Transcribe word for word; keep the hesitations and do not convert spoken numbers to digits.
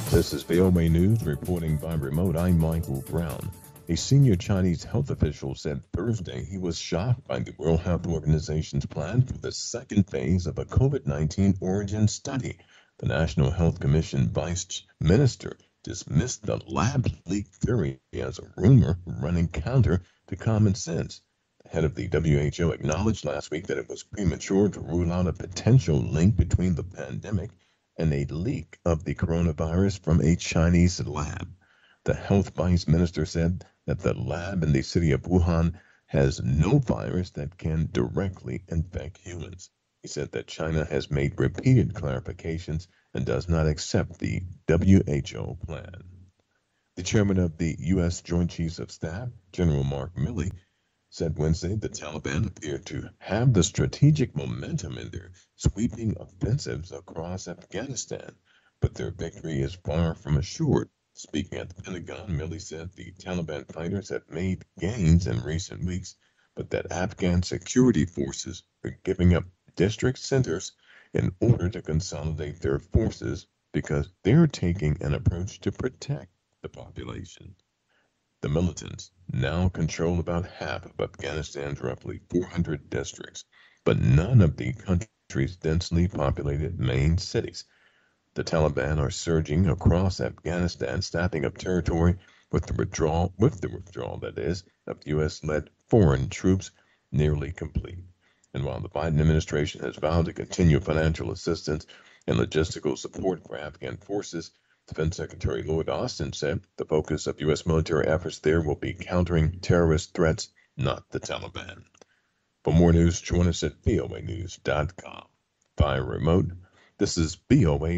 This is V O A News reporting by remote. I'm Michael Brown. A senior Chinese health official said Thursday he was shocked by the World Health Organization's plan for the second phase of a COVID nineteen origin study. The National Health Commission vice minister dismissed the lab leak theory as a rumor running counter to common sense. The head of the W H O acknowledged last week that it was premature to rule out a potential link between the pandemic and a leak of the coronavirus from a Chinese lab. The health vice minister said that the lab in the city of Wuhan has no virus that can directly infect humans. He said that China has made repeated clarifications and does not accept the W H O plan. The chairman of the U S Joint Chiefs of Staff, General Mark Milley, said Wednesday the Taliban appear to have the strategic momentum in their sweeping offensives across Afghanistan, but their victory is far from assured. Speaking at the Pentagon, Milley said the Taliban fighters have made gains in recent weeks, but that Afghan security forces are giving up district centers in order to consolidate their forces because they're taking an approach to protect the population. The militants now control about half of Afghanistan's roughly four hundred districts, but none of the country's densely populated main cities. The Taliban are surging across Afghanistan, snapping up territory with the withdrawal, with the withdrawal that is, of U S-led foreign troops nearly complete. And while the Biden administration has vowed to continue financial assistance and logistical support for Afghan forces, Defense Secretary Lloyd Austin said the focus of U S military efforts there will be countering terrorist threats, not the Taliban. For more news, join us at V O A news dot com. Via remote, this is V O A.